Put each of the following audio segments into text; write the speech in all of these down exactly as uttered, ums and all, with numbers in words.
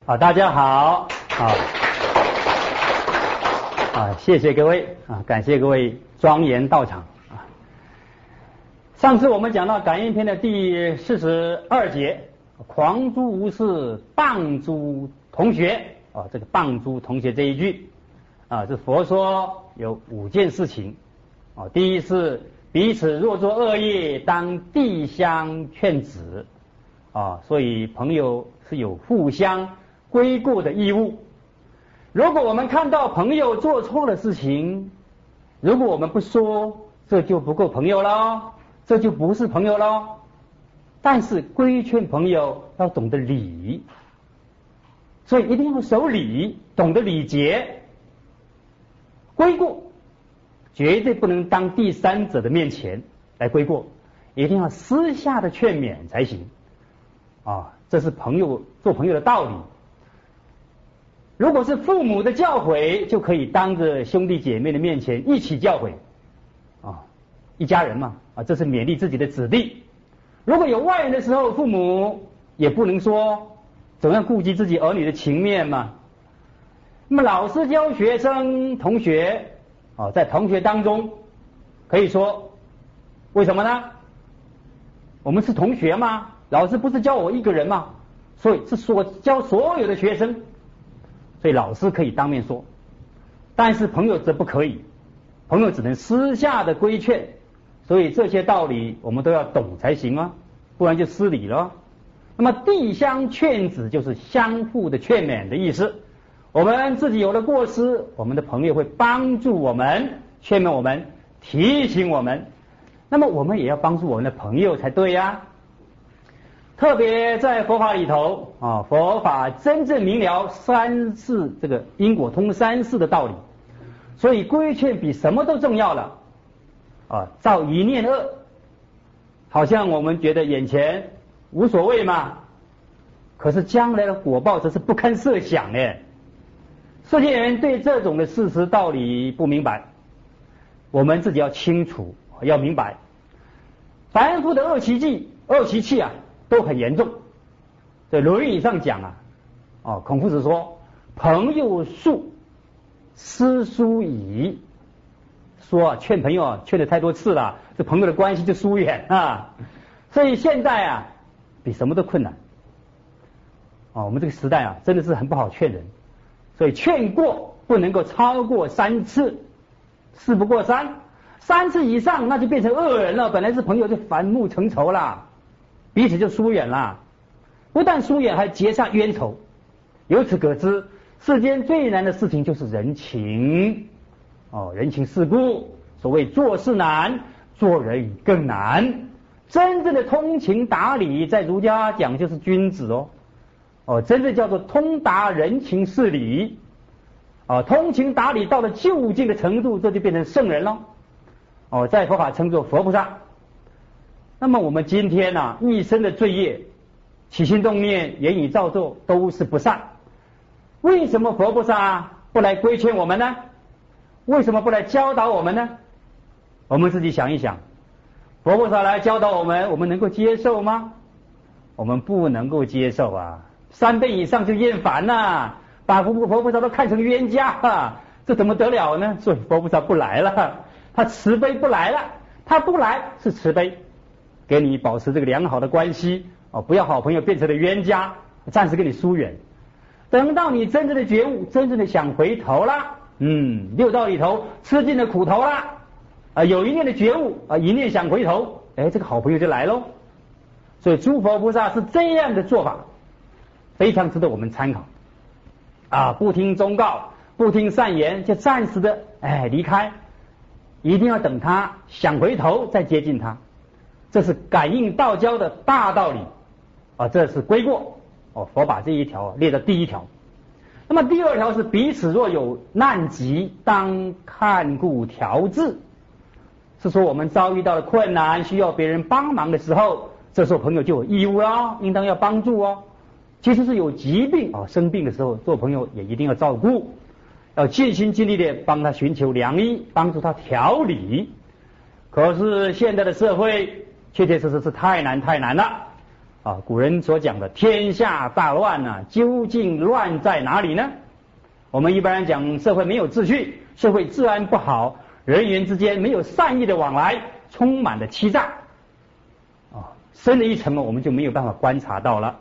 啊，大家好，啊啊，谢谢各位啊，感谢各位庄严到场啊。上次我们讲到感应篇的第四十二节，狂诸无事，谤诸同学啊，这个谤诸同学这一句啊，是佛说有五件事情啊。第一是彼此若作恶业，当递相劝止啊，所以朋友是有互相归过的义务。如果我们看到朋友做错了事情，如果我们不说，这就不够朋友了，这就不是朋友了。但是规劝朋友要懂得礼，所以一定要守礼，懂得礼节，归过，绝对不能当第三者的面前来归过，一定要私下的劝勉才行啊，这是朋友做朋友的道理。如果是父母的教诲，就可以当着兄弟姐妹的面前一起教诲啊，一家人嘛啊，这是勉励自己的子弟。如果有外人的时候，父母也不能说，总要顾及自己儿女的情面嘛。那么老师教学生同学啊，在同学当中可以说，为什么呢？我们是同学嘛，老师不是教我一个人嘛，所以是说教所有的学生。所以老师可以当面说，但是朋友则不可以，朋友只能私下的规劝，所以这些道理我们都要懂才行啊，不然就失礼了。那么递相劝止就是相互的劝勉的意思，我们自己有了过失，我们的朋友会帮助我们，劝勉我们，提醒我们，那么我们也要帮助我们的朋友才对呀、啊。特别在佛法里头啊，佛法真正明了三世这个因果通三世的道理，所以规劝比什么都重要了啊。造一念恶，好像我们觉得眼前无所谓嘛，可是将来的果报则是不堪设想的。世间人对这种的事实道理不明白，我们自己要清楚，要明白，凡夫的恶习气，恶习气啊。都很严重。在《论语》上讲啊，哦，孔夫子说：“朋友疏，师疏矣。”说啊，劝朋友啊，劝了太多次了，这朋友的关系就疏远啊。所以现在啊，比什么都困难。哦，我们这个时代啊，真的是很不好劝人。所以劝过不能够超过三次，事不过三，三次以上那就变成恶人了。本来是朋友就反目成仇啦。彼此就疏远了，不但疏远，还结下冤仇。由此可知，世间最难的事情就是人情哦，人情世故。所谓做事难，做人更难。真正的通情达理，在儒家讲就是君子哦哦，真正叫做通达人情事理哦，通情达理到了究竟的程度，这就变成圣人了哦，在佛法称作佛菩萨。那么我们今天呢、啊，一生的罪业，起心动念、言语造作都是不善。为什么佛菩萨不来规劝我们呢？为什么不来教导我们呢？我们自己想一想，佛菩萨来教导我们，我们能够接受吗？我们不能够接受啊！三倍以上就厌烦呐、啊，把佛佛菩萨都看成冤家啊，这怎么得了呢？所以佛菩萨不来了，他慈悲不来了，他不来是慈悲。给你保持这个良好的关系哦，不要好朋友变成了冤家，暂时跟你疏远。等到你真正的觉悟，真正的想回头啦，嗯，六道里头吃尽了苦头啦，啊，有一念的觉悟啊，一念想回头，哎，这个好朋友就来喽。所以诸佛菩萨是这样的做法，非常值得我们参考啊！不听忠告，不听善言，就暂时的哎离开，一定要等他想回头再接近他。这是感应道交的大道理啊，这是归过哦，佛把这一条列到第一条。那么第二条是彼此若有难疾，当看顾调治，是说我们遭遇到了困难，需要别人帮忙的时候，这时候朋友就有义务啦，应当要帮助哦。其实是有疾病啊、哦，生病的时候，做朋友也一定要照顾，要尽心尽力的帮他寻求良医，帮助他调理。可是现在的社会确确实实是太难太难了啊，古人所讲的天下大乱啊，究竟乱在哪里呢？我们一般人讲社会没有秩序，社会治安不好，人员之间没有善意的往来，充满了欺诈啊，深了一层我们就没有办法观察到了。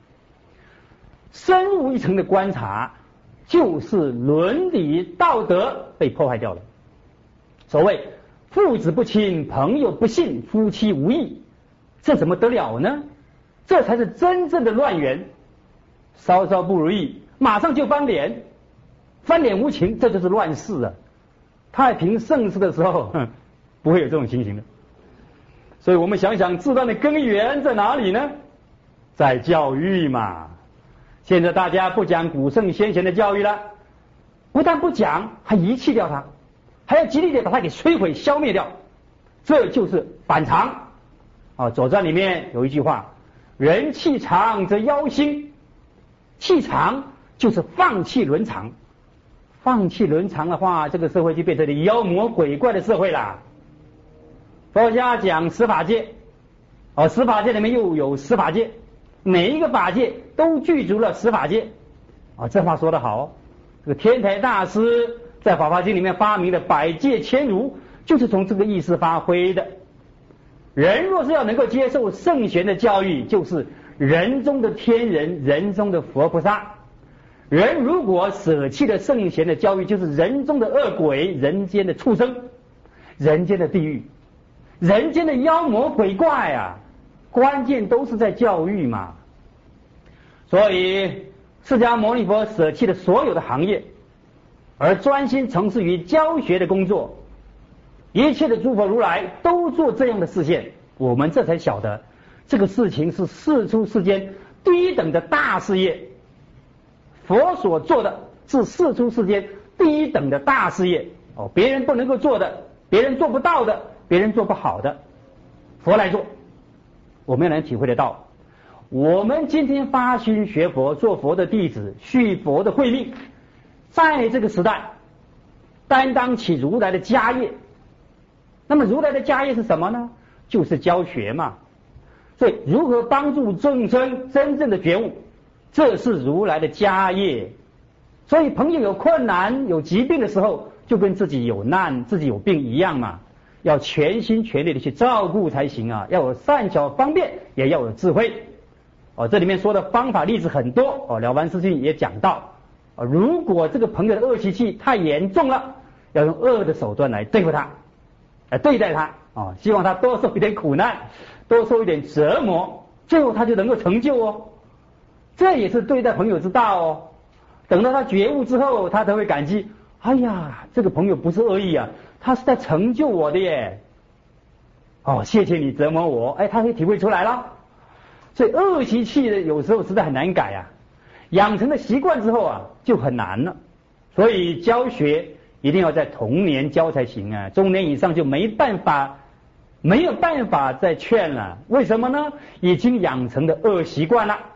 深入一层的观察，就是伦理道德被破坏掉了。所谓父子不亲，朋友不信，夫妻无义，这怎么得了呢？这才是真正的乱源。稍稍不如意，马上就翻脸，翻脸无情，这就是乱世啊！太平盛世的时候，哼，不会有这种情形的。所以我们想想，治乱的根源在哪里呢？在教育嘛。现在大家不讲古圣先贤的教育了，不但不讲，还遗弃掉它，还要极力的把它给摧毁、消灭掉，这就是反常啊！《左传》里面有一句话：“人气长则妖兴。”气长就是放弃伦常，放弃伦常的话，这个社会就变成了妖魔鬼怪的社会啦。佛家讲十法界，哦，十法界里面又有十法界。每一个法界都具足了十法界啊，这话说得好。这个天台大师在《法华经》里面发明的百界千如，就是从这个意思发挥的。人若是要能够接受圣贤的教育，就是人中的天人，人中的佛菩萨。人如果舍弃了圣贤的教育，就是人中的恶鬼，人间的畜生，人间的地狱，人间的妖魔鬼怪啊！关键都是在教育嘛。所以释迦牟尼佛舍弃了所有的行业，而专心从事于教学的工作。一切的诸佛如来都做这样的示现，我们这才晓得这个事情是世出世间第一等的大事业。佛所做的是世出世间第一等的大事业哦，别人不能够做的，别人做不到的，别人做不好的，佛来做。我们能体会得到，我们今天发心学佛，做佛的弟子，续佛的慧命，在这个时代担当起如来的家业。那么如来的家业是什么呢？就是教学嘛。所以如何帮助众生真正的觉悟，这是如来的家业。所以朋友有困难有疾病的时候，就跟自己有难自己有病一样嘛，要全心全力的去照顾才行啊！要有善巧方便，也要有智慧。哦，这里面说的方法例子很多哦，了凡四训也讲到，哦，如果这个朋友的恶习气太严重了，要用恶的手段来对付他，来对待他哦，希望他多受一点苦难，多受一点折磨，最后他就能够成就哦。这也是对待朋友之道哦。等到他觉悟之后，他才会感激。哎呀，这个朋友不是恶意啊，他是在成就我的耶。哦，谢谢你折磨我，哎，他可以体会出来了。所以恶习气的有时候实在很难改啊，养成了习惯之后啊，就很难了。所以教学一定要在童年教才行啊，中年以上就没办法，没有办法再劝了。为什么呢？已经养成的恶习惯了。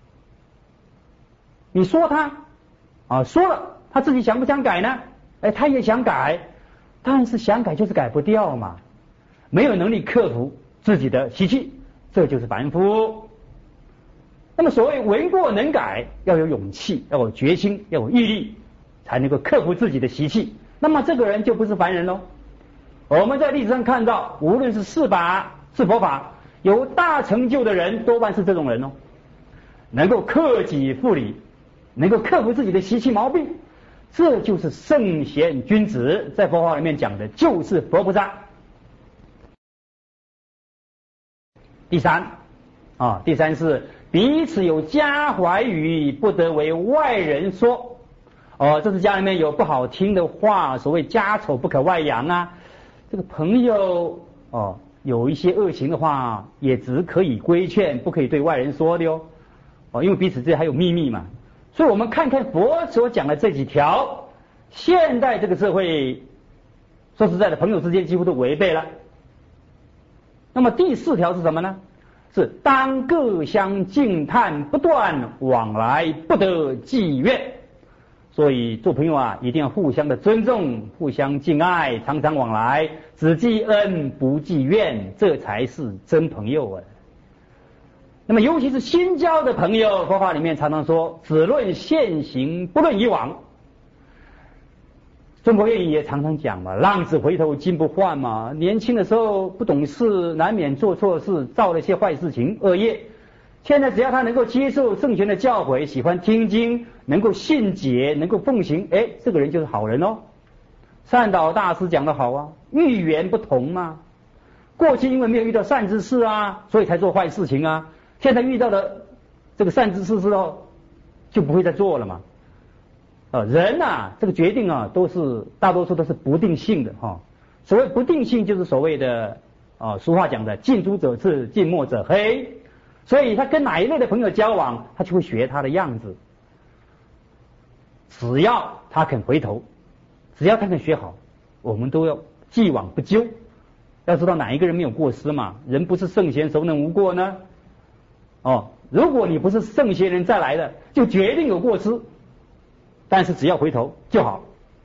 你说他啊，说了他自己想不想改呢？哎，他也想改，但是想改就是改不掉嘛，没有能力克服自己的习气，这就是凡夫。那么所谓闻过能改，要有勇气，要有决心，要有毅力，才能够克服自己的习气。那么这个人就不是凡人喽。我们在历史上看到，无论是释法是佛法，有大成就的人多半是这种人哦，能够克己复礼，能够克服自己的习气毛病，这就是圣贤君子。在佛法里面讲的就是佛菩萨。第三啊，第三是彼此有家怀语，不得为外人说。哦，这是家里面有不好听的话，所谓家丑不可外扬啊。这个朋友哦，有一些恶行的话，也只可以规劝，不可以对外人说的哟。哦，因为彼此之间还有秘密嘛。所以我们看看佛所讲的这几条，现代这个社会说实在的，朋友之间几乎都违背了。那么第四条是什么呢？是当各相敬叹，不断往来，不得计怨。所以做朋友啊，一定要互相的尊重，互相敬爱，常常往来，只记恩不记怨，这才是真朋友啊。 那么尤其是新交的朋友，佛法里面常常说只论现行不论以往。中国谚语也常常讲嘛，浪子回头金不换嘛。年轻的时候不懂事，难免做错事，造了一些坏事情恶业。现在只要他能够接受圣贤的教诲，喜欢听经，能够信解，能够奉行，哎，这个人就是好人哦。善导大师讲得好啊，遇缘不同嘛。过去因为没有遇到善知识啊，所以才做坏事情啊。现在遇到了这个善知识之后，就不会再做了嘛。呃，人呐、啊，这个决定啊，都是大多数都是不定性的哈、哦。所谓不定性，就是所谓的啊、哦，俗话讲的近朱者赤，近墨者黑。所以他跟哪一类的朋友交往，他就会学他的样子。只要他肯回头，只要他肯学好，我们都要既往不咎。要知道哪一个人没有过失嘛？人不是圣贤，孰能无过呢？哦，如果你不是圣贤人再来的，就决定有过失。但是只要回头就好。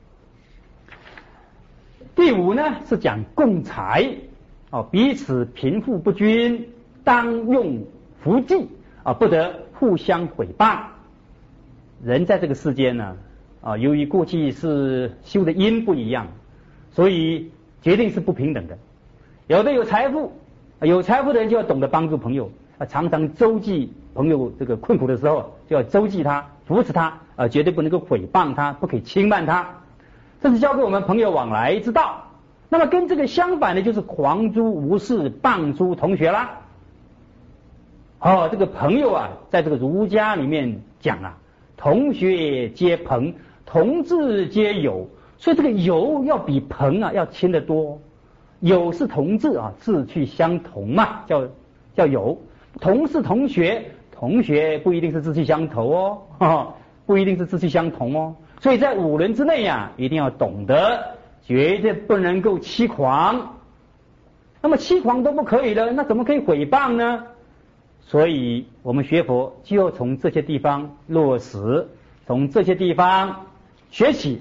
第五呢是讲共财哦，彼此贫富不均，当用福济啊，不得互相毁谤。人在这个世间呢啊，由于过去是修的因不一样，所以决定是不平等的。有的有财富，有财富的人就要懂得帮助朋友啊，常常周济朋友这个困苦的时候，就要周济他，扶持他啊，绝对不能够诽谤他，不可以轻慢他，这是教给我们朋友往来之道。那么跟这个相反的就是狂诸无事，谤诸同学啦。哦，这个朋友啊，在这个儒家里面讲啊，同学皆朋，同志皆友，所以这个友要比朋啊要亲得多。友是同志啊，志趣相同嘛，叫叫友。同是同学，同学不一定是志趣相投哦，呵呵不一定是志趣相同哦。所以在五伦之内呀、啊，一定要懂得，绝对不能够欺狂。那么欺狂都不可以了，那怎么可以诽谤呢？所以我们学佛就要从这些地方落实，从这些地方学起。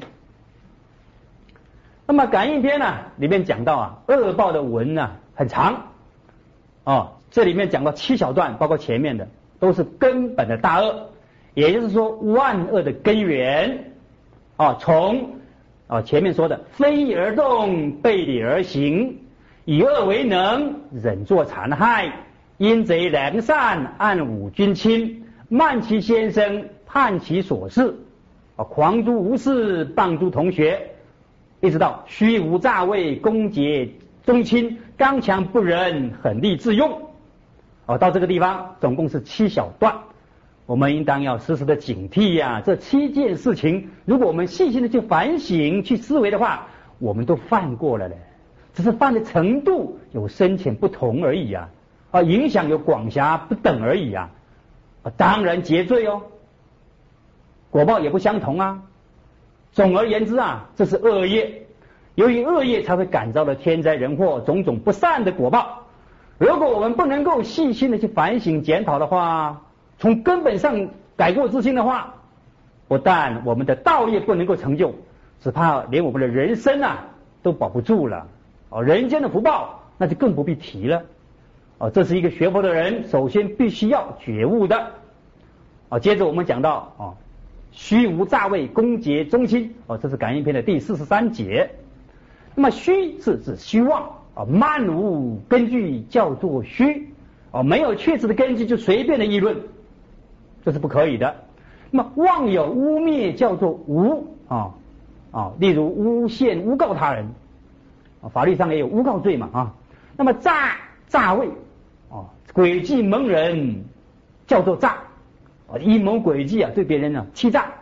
那么感应篇呢、啊，里面讲到啊，恶报的文呢、啊、很长哦，这里面讲到七小段，包括前面的都是根本的大恶，也就是说万恶的根源啊，从啊前面说的非义而动，背礼而行，以恶为能，忍作残害，阴贼良善，暗侮君亲，慢其先生，叛其所事啊，狂诸无事，谤诸同学，一直到虚无诈伪，攻讦宗亲，刚强不仁，狠戾自用。哦，到这个地方总共是七小段，我们应当要时时的警惕呀、啊。这七件事情，如果我们细心的去反省、去思维的话，我们都犯过了嘞，只是犯的程度有深浅不同而已啊，啊，影响有广狭不等而已啊。啊，当然结罪哦，果报也不相同啊。总而言之啊，这是恶业，由于恶业才会感召了天灾人祸，种种不善的果报。如果我们不能够细心的去反省检讨的话，从根本上改过自新的话，不但我们的道业不能够成就，只怕连我们的人生啊都保不住了。哦，人间的福报那就更不必提了。哦，这是一个学佛的人首先必须要觉悟的。哦，接着我们讲到哦，虚无诈伪，攻讦宗亲。哦，这是感应篇的第四十三节。那么虚是指虚妄。啊，漫无根据叫做虚，哦，没有确实的根据就随便的议论，这是不可以的。那么妄有污蔑叫做无啊啊，例如诬陷、诬告他人，啊，法律上也有诬告罪嘛啊。那么诈诈伪啊，诡计蒙人叫做诈，啊，阴谋诡计啊，对别人呢欺诈。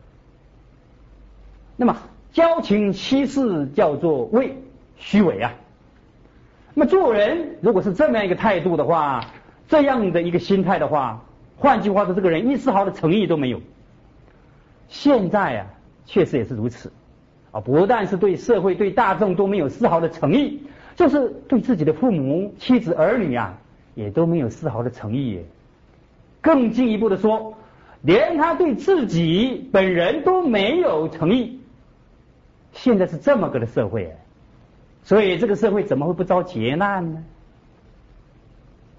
那么交情欺事叫做伪，虚伪啊。那么做人如果是这么样一个态度的话，这样的一个心态的话，换句话说，这个人一丝毫的诚意都没有。现在啊，确实也是如此啊，不但是对社会、对大众都没有丝毫的诚意，就是对自己的父母、妻子、儿女啊，也都没有丝毫的诚意耶。更进一步的说，连他对自己本人都没有诚意。现在是这么个的社会，所以这个社会怎么会不遭劫难呢？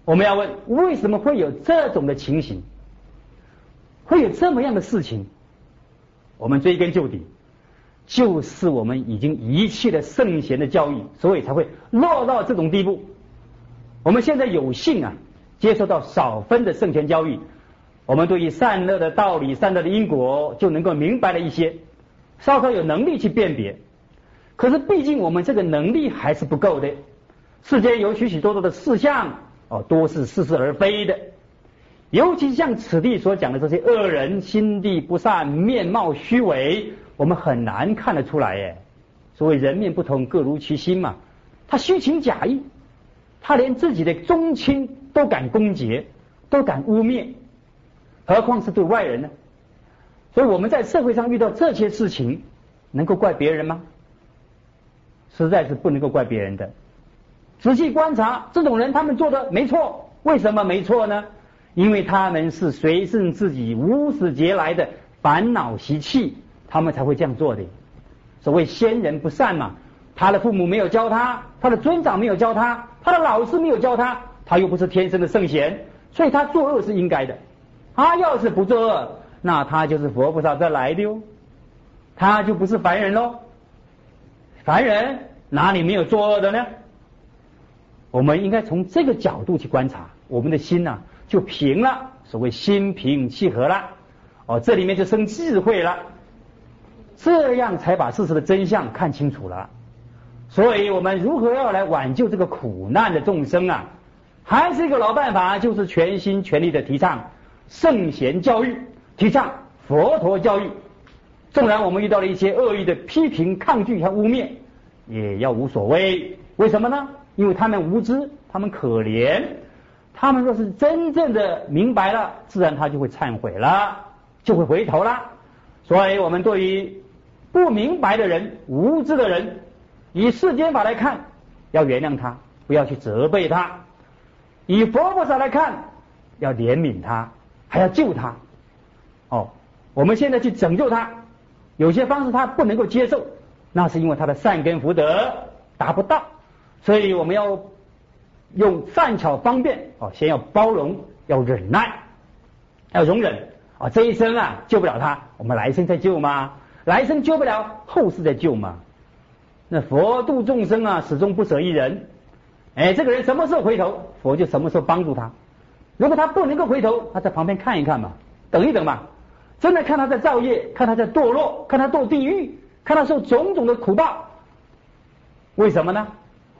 我们要问，为什么会有这种的情形，会有这么样的事情？我们追根究底，就是我们已经遗弃了圣贤的教育，所以才会落到这种地步。我们现在有幸啊，接受到少分的圣贤教育，我们对于善恶的道理、善恶的因果就能够明白了一些，稍稍有能力去辨别。可是毕竟我们这个能力还是不够的，世间有许许多多的事项哦，多是似是而非的。尤其像此地所讲的这些恶人，心地不善，面貌虚伪，我们很难看得出来耶。所谓人面不同，各如其心嘛。他虚情假意，他连自己的宗亲都敢攻讦，都敢污蔑，何况是对外人呢？所以我们在社会上遇到这些事情，能够怪别人吗？实在是不能够怪别人的。仔细观察，这种人他们做的没错，为什么没错呢？因为他们是随顺自己无始劫来的烦恼习气，他们才会这样做的。所谓先人不善嘛，他的父母没有教他，他的尊长没有教他，他的老师没有教他，他又不是天生的圣贤，所以他作恶是应该的。他要是不作恶，那他就是佛菩萨再来的哟，他就不是凡人喽。凡人哪里没有作恶的呢？我们应该从这个角度去观察，我们的心呐、啊、就平了，所谓心平气和了。哦，这里面就生智慧了，这样才把事实的真相看清楚了。所以我们如何要来挽救这个苦难的众生啊？还是一个老办法，就是全心全力的提倡圣贤教育，提倡佛陀教育。纵然我们遇到了一些恶意的批评、抗拒和污蔑，也要无所谓。为什么呢？因为他们无知，他们可怜，他们若是真正的明白了，自然他就会忏悔了，就会回头了。所以我们对于不明白的人、无知的人，以世间法来看，要原谅他，不要去责备他；以佛菩萨来看，要怜悯他，还要救他。哦，我们现在去拯救他，有些方式他不能够接受，那是因为他的善根福德达不到。所以我们要用善巧方便哦，先要包容，要忍耐，要容忍啊。这一生啊救不了他，我们来生再救吗？来生救不了，后世再救吗？那佛度众生啊，始终不舍一人。哎，这个人什么时候回头，佛就什么时候帮助他。如果他不能够回头，他在旁边看一看嘛，等一等嘛。真的看他在造业，看他在堕落，看他堕地狱，看他受种种的苦报。为什么呢？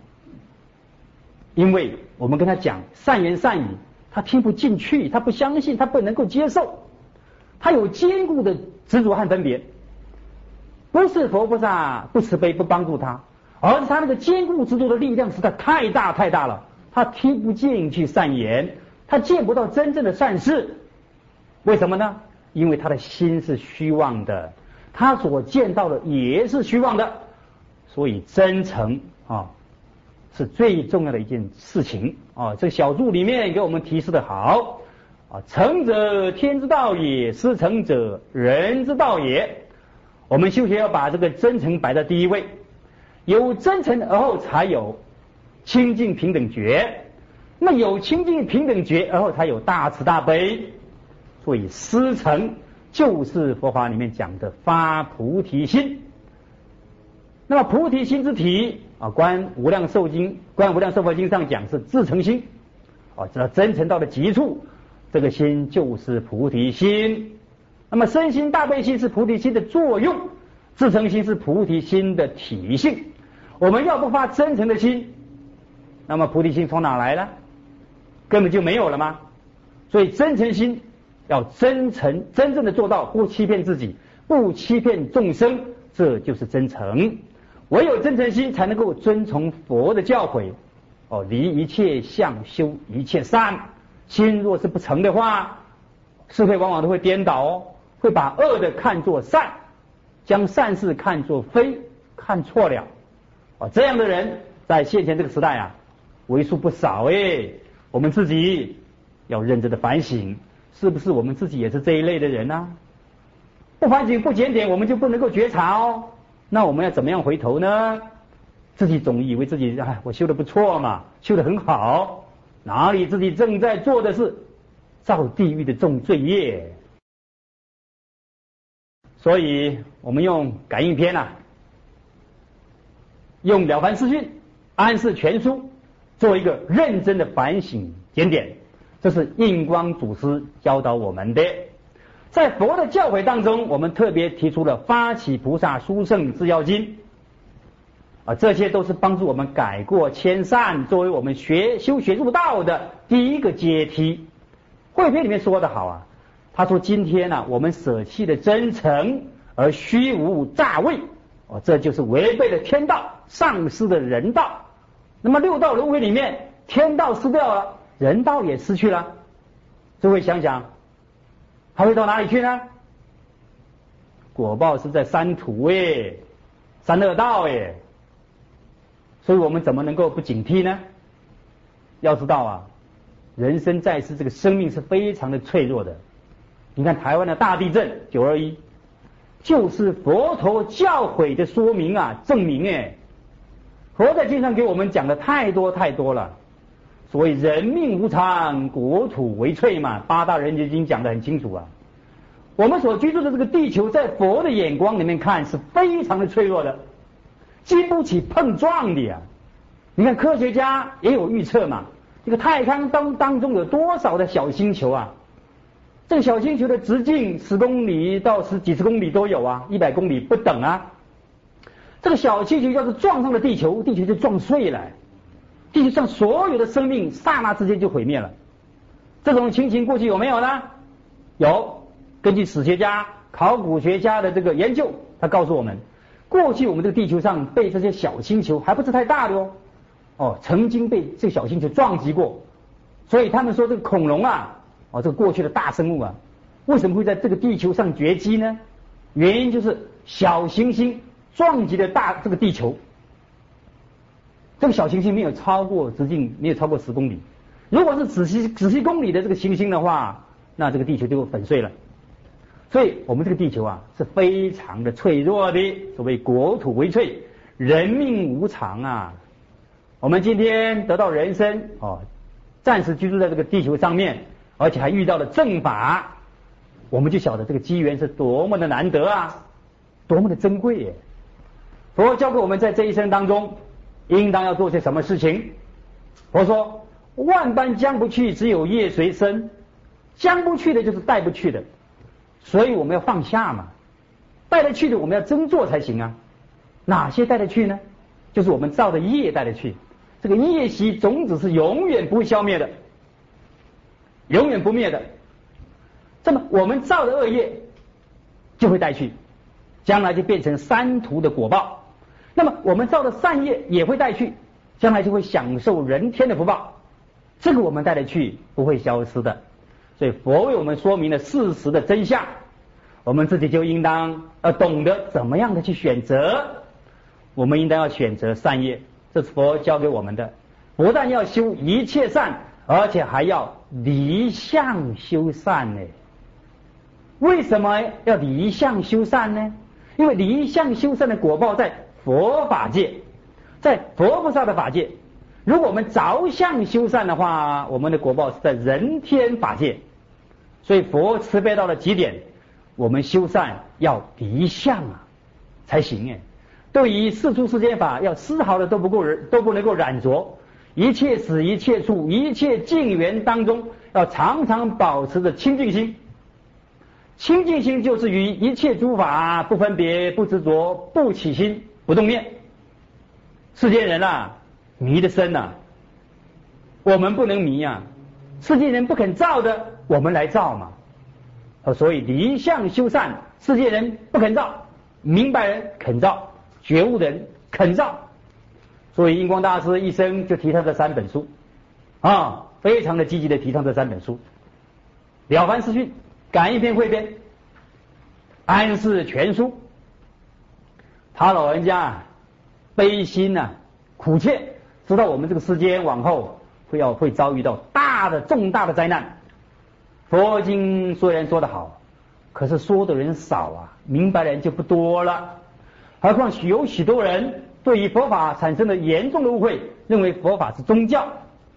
因为我们跟他讲善言善语，他听不进去，他不相信，他不能够接受，他有坚固的执着和分别。不是佛菩萨不慈悲不帮助他，而是他那个坚固执着的力量实在太大太大了，他听不进去善言，他见不到真正的善事。为什么呢？因为他的心是虚妄的，他所见到的也是虚妄的。所以真诚啊是最重要的一件事情啊！这个小注里面给我们提示的好啊，诚者天之道也，失诚者人之道也。我们修学要把这个真诚摆在第一位，有真诚而后才有清净平等觉，那有清净平等觉而后才有大慈大悲。所以失诚就是佛法里面讲的发菩提心。那么菩提心之体啊，观无量寿经、观无量寿佛经上讲是至诚心啊，只要真诚到了极处，这个心就是菩提心。那么身心大悲心是菩提心的作用，至诚心是菩提心的体性。我们要不发真诚的心，那么菩提心从哪来呢？根本就没有了吗？所以真诚心要真诚，真正的做到不欺骗自己，不欺骗众生，这就是真诚。唯有真诚心才能够遵从佛的教诲哦，离一切相，修一切善。心若是不诚的话，是非往往都会颠倒哦，会把恶的看作善，将善事看作非，看错了哦。这样的人在现前这个时代啊，为数不少诶。我们自己要认真的反省，是不是我们自己也是这一类的人呢、啊？不反省不检点，我们就不能够觉察哦。那我们要怎么样回头呢？自己总以为自己哎，我修得不错嘛，修得很好， 哪里自己正在做的是造地狱的重罪业。所以我们用感应篇啊，用了凡四训、安世全书做一个认真的反省检点，这是印光祖师教导我们的。在佛的教诲当中，我们特别提出了发起菩萨殊胜制要经啊，这些都是帮助我们改过迁善，作为我们学修学入道的第一个阶梯。汇编里面说得好啊，他说今天呢、啊，我们舍弃了真诚而虚无诈伪，哦，这就是违背了天道，丧失了人道。那么六道轮回里面，天道失掉了，人道也失去了。诸位想想，他会到哪里去呢？果报是在三途哎，三恶道哎。所以我们怎么能够不警惕呢？要知道啊，人生在世，这个生命是非常的脆弱的。你看台湾的大地震九二一，就是佛陀教诲的说明啊，证明哎，佛在经上给我们讲的太多太多了。所谓人命无常，国土为脆嘛，八大人觉经讲得很清楚啊。我们所居住的这个地球，在佛的眼光里面看是非常的脆弱的，经不起碰撞的啊。你看科学家也有预测嘛，这个太空当当中有多少的小星球啊？这个小星球的直径十公里到十几十公里都有啊，一百公里不等啊。这个小星球要是撞上了地球，地球就撞碎了，地球上所有的生命刹那之间就毁灭了。这种情形过去有没有呢？有，根据史学家、考古学家的这个研究，他告诉我们，过去我们这个地球上被这些小星球还不是太大的哦，哦，曾经被这个小星球撞击过。所以他们说这个恐龙啊，哦，这个过去的大生物啊，为什么会在这个地球上绝迹呢？原因就是小行星撞击了大这个地球。这个小行星没有超过直径没有超过十公里，如果是仔细仔细公里的这个行星的话，那这个地球就粉碎了。所以我们这个地球啊是非常的脆弱的，所谓国土为脆，人命无常啊。我们今天得到人生哦，暂时居住在这个地球上面，而且还遇到了正法，我们就晓得这个机缘是多么的难得啊，多么的珍贵耶。佛教给我们在这一生当中应当要做些什么事情。佛说万般将不去，只有业随身。将不去的就是带不去的，所以我们要放下嘛。带得去的我们要真做才行啊。哪些带得去呢？就是我们造的业带得去。这个业习种子是永远不会消灭的，永远不灭的。这么我们造的恶业就会带去，将来就变成三途的果报。那么我们造的善业也会带去，将来就会享受人天的福报。这个我们带得去，不会消失的。所以佛为我们说明了事实的真相，我们自己就应当要懂得怎么样的去选择。我们应当要选择善业，这是佛教给我们的。不但要修一切善，而且还要离相修善呢。为什么要离相修善呢？因为离相修善的果报在佛法界，在佛菩萨的法界。如果我们着相修善的话，我们的果报是在人天法界。所以佛慈悲到了极点，我们修善要离相啊才行哎。对于世出世间法，要丝毫的都不够都不能够染着。一切时一切处一切境缘当中，要常常保持着清净心。清净心就是于一切诸法不分别、不执着、不起心、不动念。世间人啊迷得深啊，我们不能迷啊。世间人不肯造的，我们来造嘛。所以离相修善，世界人不肯造，明白人肯造，觉悟的人肯造。所以印光大师一生就提倡这三本书啊，非常的积极的提倡这三本书：了凡四训、感应篇汇编、安世全书。他老人家悲心啊苦切，知道我们这个世间往后会要会遭遇到大的重大的灾难。佛经虽然说得好，可是说的人少啊，明白的人就不多了。何况有许多人对于佛法产生了严重的误会，认为佛法是宗教。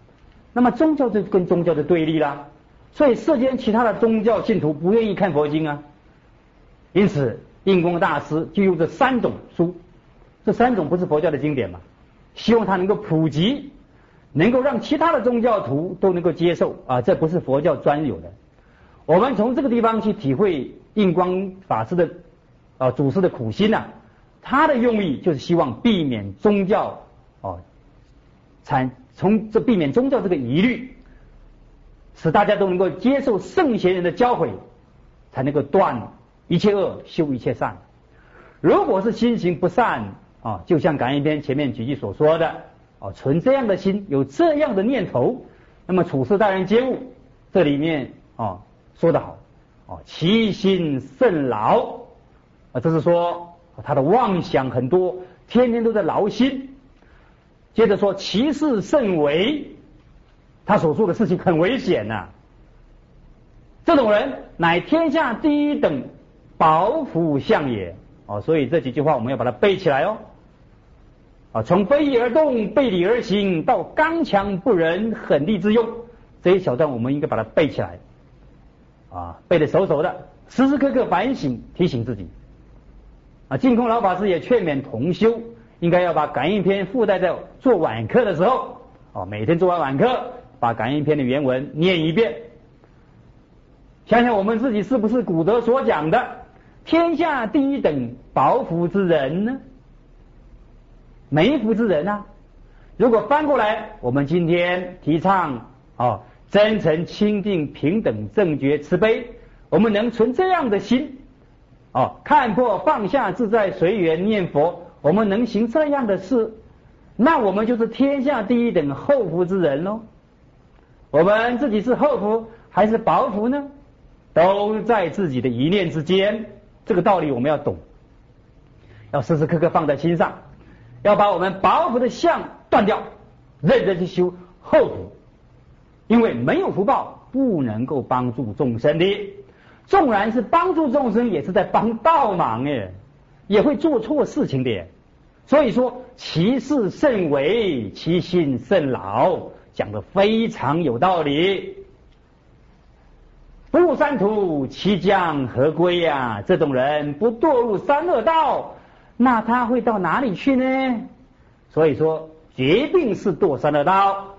那么宗教就跟宗教的对立啦，所以世间其他的宗教信徒不愿意看佛经啊，因此印光大师就用这三种书，这三种不是佛教的经典嘛，希望它能够普及，能够让其他的宗教徒都能够接受啊，这不是佛教专有的。我们从这个地方去体会印光法师的啊祖师的苦心啊，他的用意就是希望避免宗教哦产从这避免宗教这个疑虑，使大家都能够接受圣贤人的教诲，才能够断一切恶，修一切善。如果是心行不善啊，就像感应篇前面几句所说的啊，存这样的心，有这样的念头，那么处事待人接物，这里面啊说得好啊，其心甚劳啊，这是说他的妄想很多，天天都在劳心。接着说其事甚危，他所做的事情很危险呐、啊。这种人乃天下第一等保福相也哦，所以这几句话我们要把它背起来哦。啊，从非义而动，背理而行，到刚强不仁，狠戾之用，这一小段我们应该把它背起来啊，背得熟熟的，时时刻刻反省提醒自己。啊，净空老法师也劝勉同修，应该要把感应篇附带在做晚课的时候，哦，每天做完晚课，把感应篇的原文念一遍。想想我们自己是不是古德所讲的天下第一等保福之人呢？梅福之人啊！如果翻过来，我们今天提倡哦，真诚、清净、平等、正觉、慈悲，我们能存这样的心哦，看破、放下、自在、随缘念佛，我们能行这样的事，那我们就是天下第一等厚福之人喽。我们自己是厚福还是薄福呢？都在自己的一念之间，这个道理我们要懂，要时时刻刻放在心上，要把我们薄福的相断掉，认真去修厚福，因为没有福报不能够帮助众生的，纵然是帮助众生，也是在帮倒忙耶，也会做错事情的耶。所以说其事甚微，其心甚劳，讲得非常有道理。不入三途，其将何归呀、啊？这种人不堕入三恶道，那他会到哪里去呢？所以说决定是堕三恶道。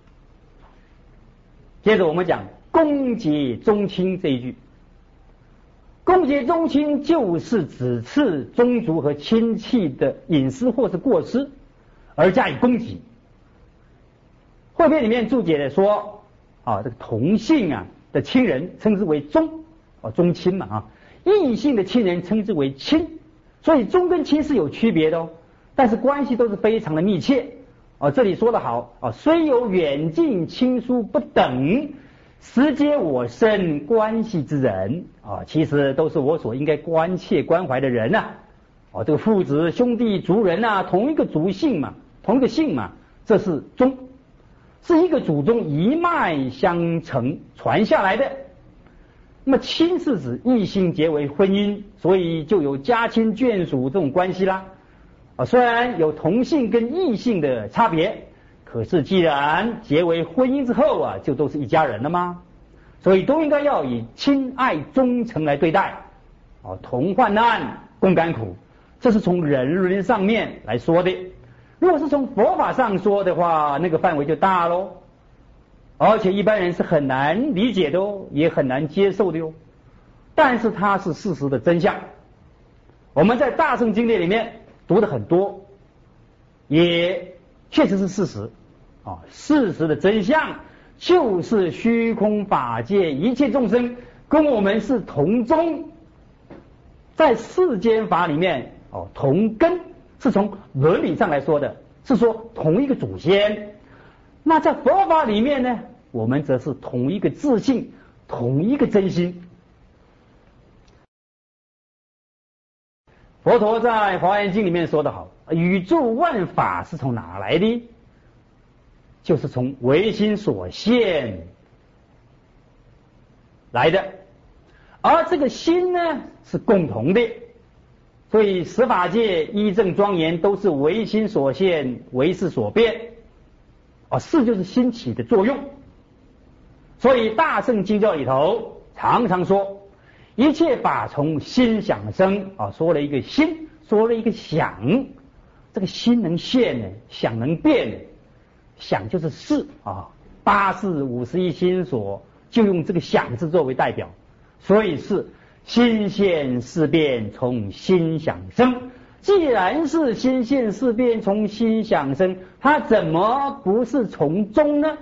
接着我们讲公结宗亲这一句，公结宗亲就是指斥宗族和亲戚的隐私或是过失而加以攻击。汇编里面注解的说啊，这个同姓啊的亲人称之为宗啊，宗亲嘛啊，异姓的亲人称之为亲，所以宗跟亲是有区别的哦，但是关系都是非常的密切啊。这里说得好啊，虽有远近亲疏不等，实皆我身关系之人啊，其实都是我所应该关切关怀的人呐、啊。哦，这个父子兄弟族人啊，同一个族姓嘛，同一个姓嘛，这是宗，是一个祖宗一脉相承传下来的。那么亲是指异性结为婚姻，所以就有家亲眷属这种关系啦。啊，虽然有同性跟异性的差别，可是既然结为婚姻之后啊，就都是一家人了吗？所以都应该要以亲爱忠诚来对待，啊，同患难共甘苦，这是从人伦上面来说的。如果是从佛法上说的话，那个范围就大喽，而且一般人是很难理解的哦，也很难接受的哟。但是它是事实的真相，我们在大乘经典里面读的很多，也确实是事实啊。事实的真相就是虚空法界一切众生跟我们是同宗，在世间法里面哦，同根是从伦理上来说的，是说同一个祖先。那在佛法里面呢，我们则是同一个自性，同一个真心。佛陀在《华严经》里面说得好，宇宙万法是从哪来的？就是从唯心所现来的，而这个心呢是共同的，所以十法界一正庄严都是唯心所现，唯识所变。 啊，事就是心起的作用。所以大乘经教里头常常说，一切法从心想生啊，说了一个心，说了一个想，这个心能现呢，想能变呢，想就是事啊，八事五十一心所，就用这个想字作为代表，所以是心现事变从心想生。既然是心现事变从心想生，它怎么不是从中呢？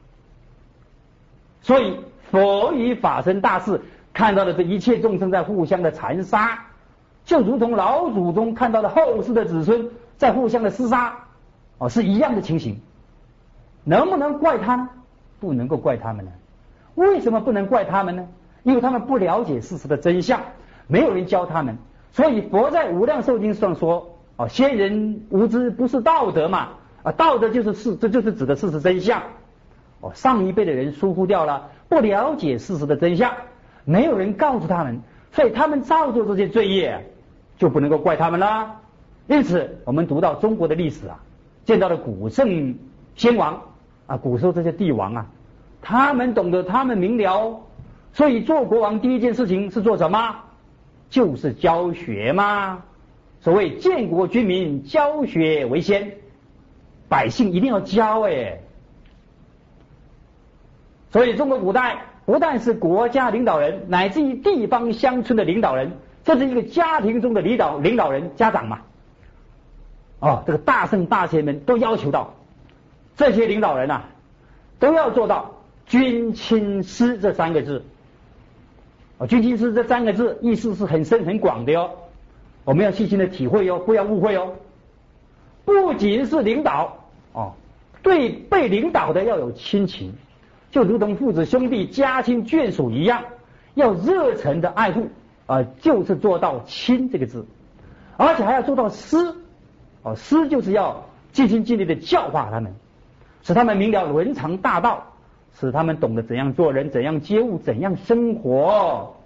所以佛与法身大士看到的这一切众生在互相的残杀，就如同老祖宗看到的后世的子孙在互相的厮杀，哦，是一样的情形。能不能怪他呢？不能够怪他们呢。为什么不能怪他们呢？因为他们不了解事实的真相，没有人教他们。所以佛在无量寿经上说，哦，先人无知不是道德嘛，啊，道德就是事，这就是指的事实真相。哦，上一辈的人疏忽掉了，不了解事实的真相，没有人告诉他们，所以他们造作这些罪业，就不能够怪他们啦。因此，我们读到中国的历史啊，见到了古圣先王啊，古时候这些帝王啊，他们懂得，他们明了，所以做国王第一件事情是做什么？就是教学嘛。所谓建国军民，教学为先，百姓一定要教哎。所以中国古代不但是国家领导人，乃至于地方乡村的领导人，这是一个家庭中的领导领导人家长嘛。哦，这个大圣大贤们都要求到，这些领导人啊，都要做到君亲师这三个字。哦，君亲师这三个字意思是很深很广的哟，我们要细心的体会哟，不要误会哦。不仅是领导哦，对被领导的要有亲情，就如同父子兄弟家亲眷属一样，要热忱的爱护啊、呃，就是做到亲这个字，而且还要做到师哦，师就是要尽心尽力的教化他们，使他们明了伦常大道，使他们懂得怎样做人，怎样接物，怎样生活，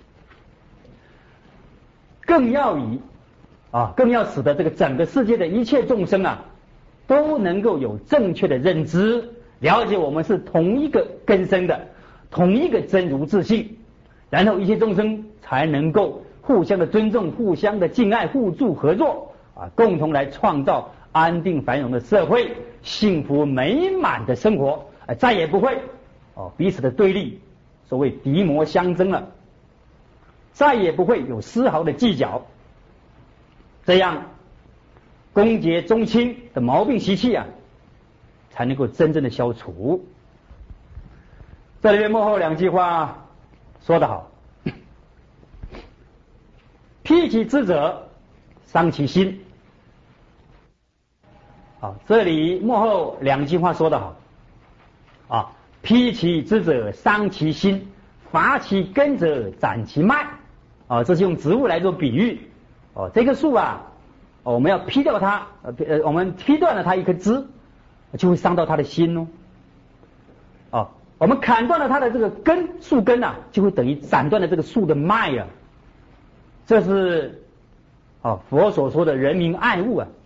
更要以啊，更要使得这个整个世界的一切众生啊，都能够有正确的认知，了解我们是同一个根生的，同一个真如自性，然后一切众生才能够互相的尊重，互相的敬爱，互助合作啊，共同来创造安定繁荣的社会，幸福美满的生活，啊，再也不会哦彼此的对立，所谓敌魔相争了，再也不会有丝毫的计较，这样恭结宗亲的毛病习气啊，才能够真正的消除。这里面幕后两句话说得好，披其之者伤其心。好，这里幕后两句话说得好啊，披其之者伤其心，伐其根者斩其脉啊，这是用植物来做比喻哦。这个树啊，哦、我们要劈掉它，呃，我们劈断了它一颗枝，就会伤到它的心哦。哦，我们砍断了它的这个根，树根啊，就会等于斩断了这个树的脉啊。这是哦佛所说的人民爱物啊。